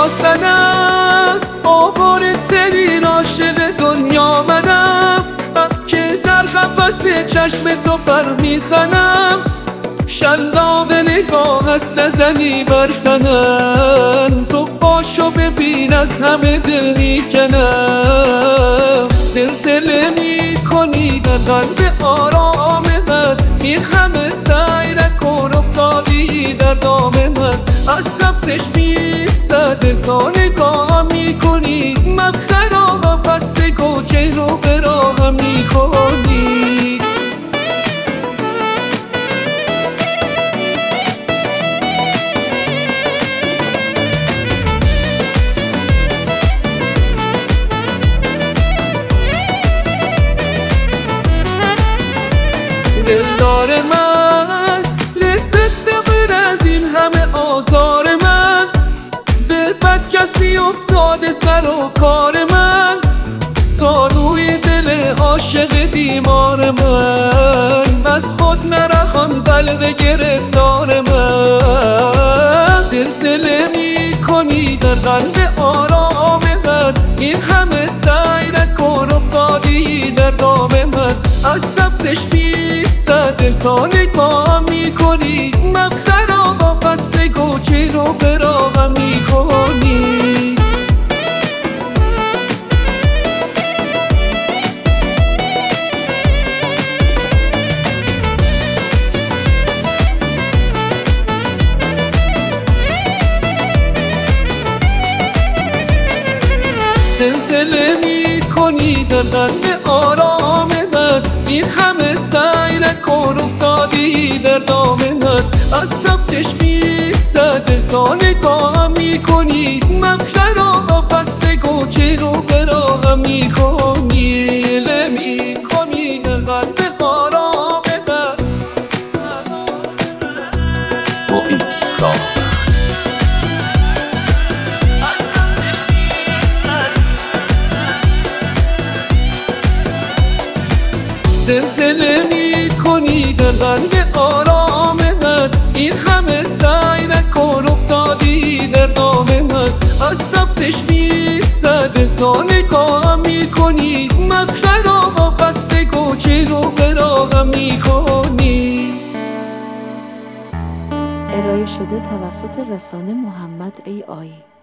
صدم آوار ترین عاشق دنیا منم که در قفس چشم تو پر میزنم شلاق نگاهت نزنی بر تنم تو پاشو ببین از همه دل میکنم زلزله میکنی در قلب آرام من این همه سعی نکن افتادی در دام من از رفتش میستد ارزا نگاه میکنی من خرابم پس بگو که رو براهم میکنی دلدار من لذت ببر از این همه آزار من به بد کسی افتاده سر و کار من تا روی دل عاشق بیمار من بس خود نرخم قلب گرفتار من زلزله میکنی در قلب آرام من این همه سعی نکن افتادی در دام من از ضبطش ارزا نگاه میکنی من خرابم پس بگو چی رو براهم میکنی زلزله میکنی در قلب آرام من این همه سعی نکن افتادی در دام من از ضبطش میستد ارزا نگاه میکنی من خرابم پس بگو که رو براهم میکنی میکنی در قلب آرام من زلزله میکنی در قلب آرام من این همه سعی نکن افتادی در دام من از ضبطش میستد ارزا نگاه میکنی من خرابم پس بگو چی رو براهم میکنی. ارائه شده توسط رسانه محمد AI